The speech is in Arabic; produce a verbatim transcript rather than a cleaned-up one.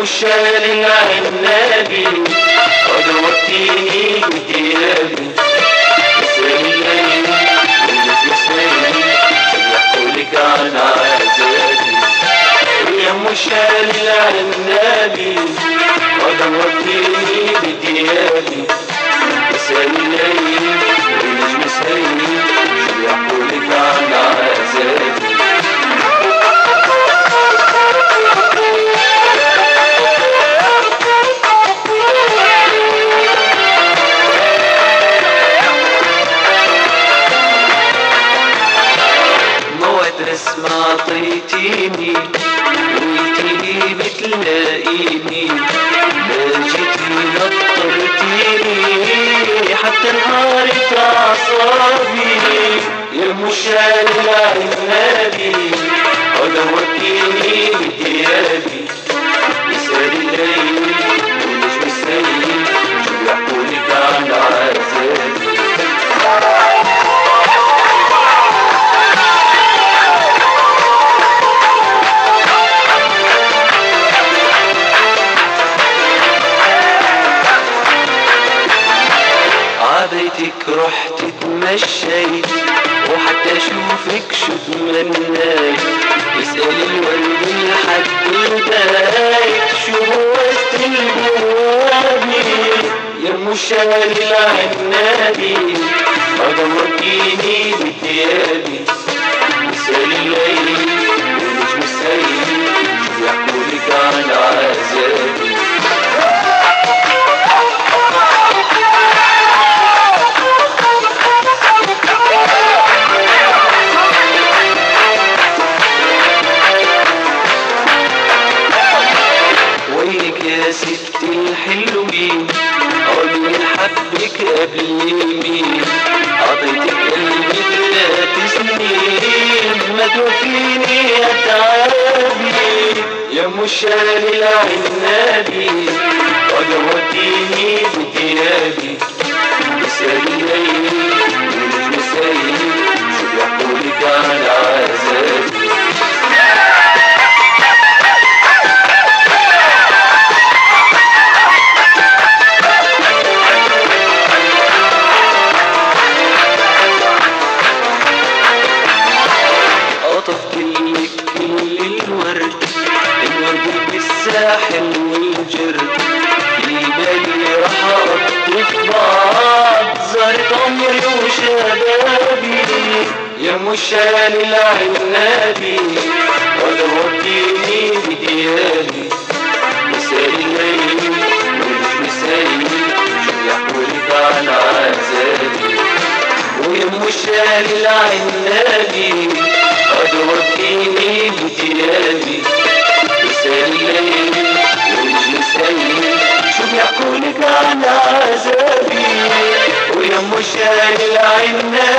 مشال العنابي ودوقتيني بثيابي سليم واللي سليم بيحكولك عن عذابي يا مشال العنابي ودوقتيني بثيابي سليم والنجم سليم بيحكولك عن عذابي اسمع عطيتيني قلتيلي بتلاقيني لا جيتي نطرتيني حتى انهارت اعصابي يا مشال العنابي ودوقتيني بثيابي يسال الليل والنجم السليم شو بيحكولك عن عذابي بيتك رحت اتمشيت وحتى اشوفك شو تمنيت اسأل الورد لحد البيت شو هو البوابي يا مشال العنابي ودوقتيني بثيابي اسأل الليل والنجم السليم شو بيحكولك عن عذابي يا ستي الحلوين قولي حبك قبل مين عطيتك قلبي ثلاث سنين ما توفيني يا تعبي يا مشال العنابي ودوقتيني بثيابي يسال الليل والنجم السليم شو بيحكولك عن عذابي الساحل والجرد في بالي راح اقطف بعض زارت عمري وشبابي يا مشال العنابي ودوقتيني بثيابي يسال الليل والنجم سليم شو بيحكولك عن عذابي ويا مشال العنابي ودوقتيني بثيابي يسال الليل والنجم سليم شو بيحكولك عن عذابي ويا مشال العنابي